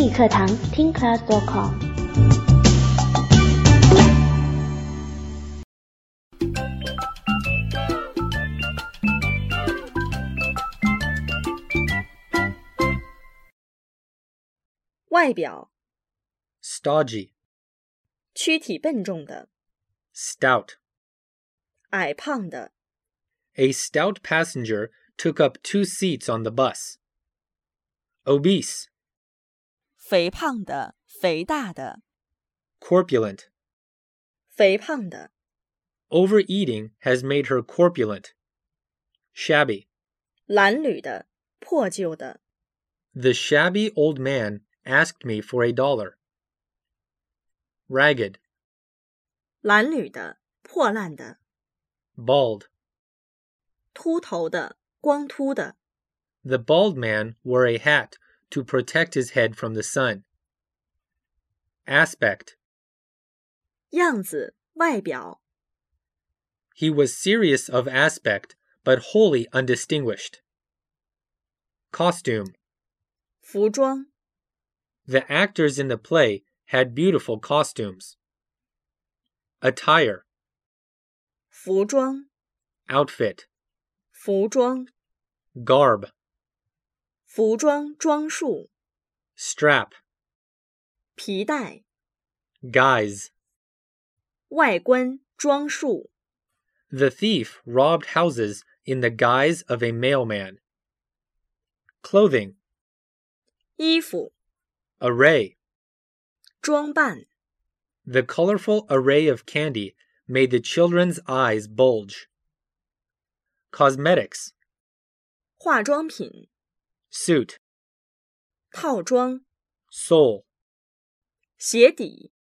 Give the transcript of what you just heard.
语课堂听 class.com。 外表 stodgy, 躯体笨重的 stout. 矮胖的 A stout passenger took up 2 seats on the bus. Obese, 肥胖的肥大的 corpulent. 肥胖的 Overeating has made her corpulent. Shabby. 褴褛的破旧的 The shabby old man asked me for $1. Ragged, 褴褛的破烂的 bald. 秃头的光秃的 The bald man wore a hat to protect his head from the sun. Aspect. 样子外表 He was serious of aspect, but wholly undistinguished. Costume. 服装 The actors in the play had beautiful costumes. Attire, 服装 outfit. 服装 Garb, 服装装束 strap. 皮带 Guise. 外观装束 The thief robbed houses in the guise of a mailman. Clothing, 衣服 array. 装扮 The colorful array of candy made the children's eyes bulge. Cosmetics, 化妆品 suit. 套装 Sole, 鞋底